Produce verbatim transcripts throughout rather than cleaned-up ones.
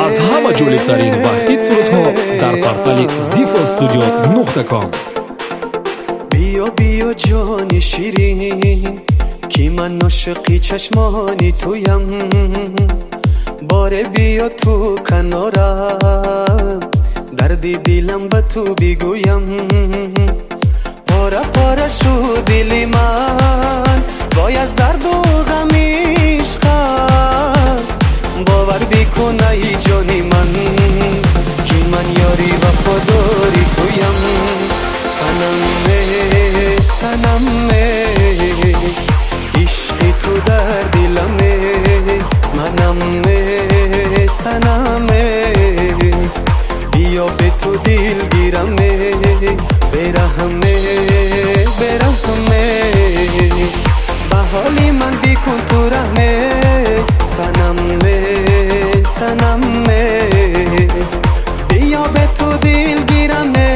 аз ҳама ҷолибтарин ва ҳит сурудҳо дар портали зифо студио нуқта ком. بیا بیا جانی شیرین کی من عاشقی چشمانی تویم باره بیا تو کنارم دردی دلم به تو بگویم پاره پاره شد دل من وای از درد و غم عشقت باور بکن ای جانی من کی من یاری وفاداری تویم سنمه سنمه عشقی تو در دلمه منمه سنمه بیا به تو دل گیرمه برهمه برهمه به حالی من بکن تو رحمه سنمه سنمه بیا به تو دل گیرمه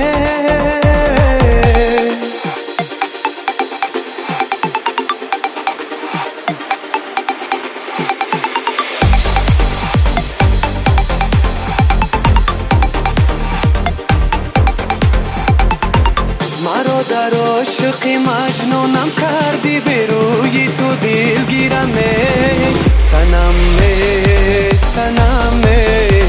مرا در عاشقی مجنونم کردی به روی تو دلگیرمه سنمه سنمه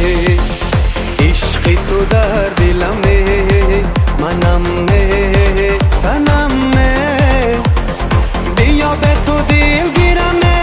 عشقی تو در دلمه منمه سنمه بیا به تو دلگیرمه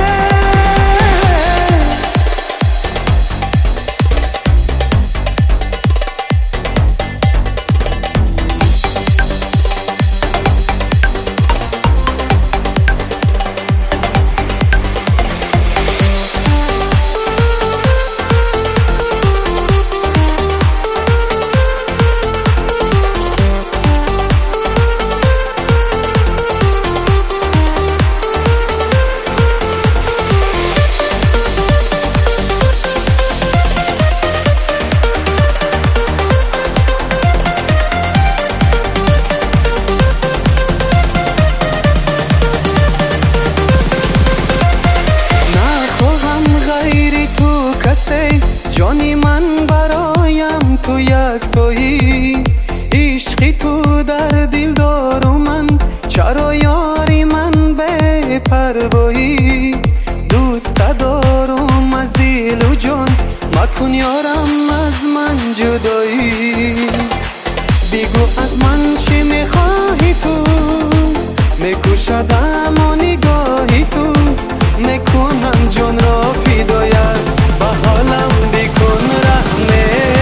جانی من برایم تو یک تویی عشقی تو در دل دارم من چرا یاری من به پروایی دوست دارم از دل و جان مکن یارم از من جدایی بگو از من چی میخواهی تو میکشد اما نگاهی تو میکنم جان را فدایت به حالم بکن رحمه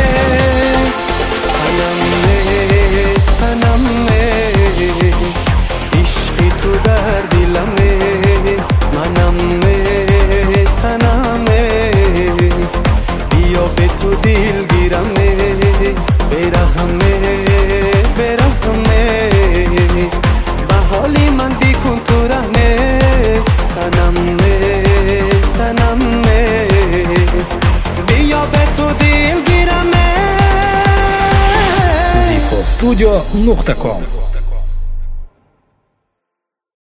سنمه سنمه عشقی تو در دلمه منمه سنمه بیا به تو دل گیرمه برهمه برهمه به حالی من بکن تو رحمه سنمه سنمه بیا به تو دل گیرمه زифо студио нуқта ком.